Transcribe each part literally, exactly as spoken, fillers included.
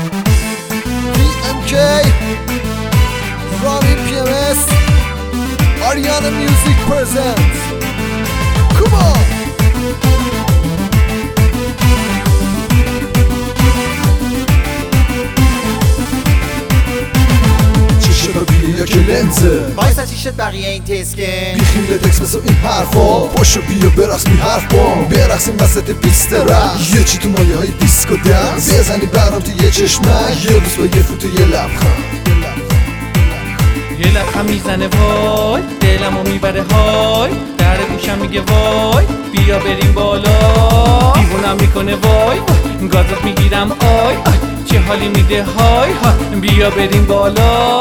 بی ام کی رامین پی ام اس Ariana Music presents. Come on. بیا که لنزه وایسا چی شد بقیه این تسکن بیخیل دکس مثل این حرفا پاشو بیا برقص می حرف بام برقصیم وسط پیست رقص یه چی تو مایه های دیسکو دنس بزنی برام تو یه چشمک یه دوست با یه فوت و یه لبخند یه لبخند میزنه وای دلمو میبره های در گوشم میگه وای بیا بریم بالا دیوونم میکنه وای گازت میگیرم آی آی چه حالی میده های های بیا بریم بالا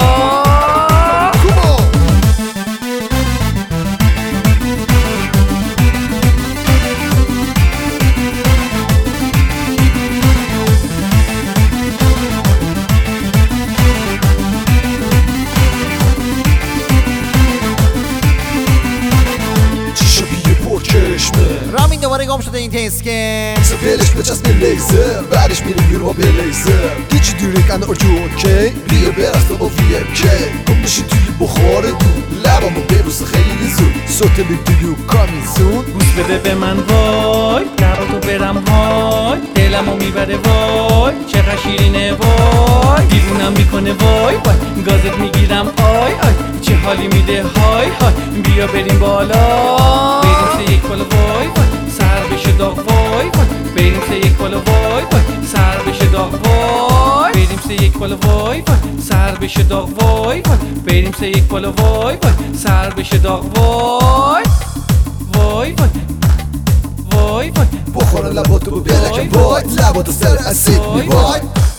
رامین دوباره گم شده این تسکن سفیلش بچسب لیزر بعدش میریم بیرون با بلیزر دیچی دیریک اند ارجو اوکی بیا برقص با وی ام کی گم میشی توی بخار دود لبامو ببوس خیلی زود سوتل دیو کامی زون گوش بده به من وای لباتو برم های دلمو میبره وای چقدر شیرینه وای دیوونم میکنه وای وای گازت میگیرم آی آی چه حالی میده های های بیا بریم بالا بریم سه یک بالا وای وای سر بشه داغ وای وای بریم سه یک بالا وای وای سر بشه داغ وای بریم سه یک بالا وای وای سر بشه داغ وای وای بریم سه یک بالا وای وای سر بشه داغ وای وای وای وای وای بخور لباتو بلکم وای لباتو سر اسید میوای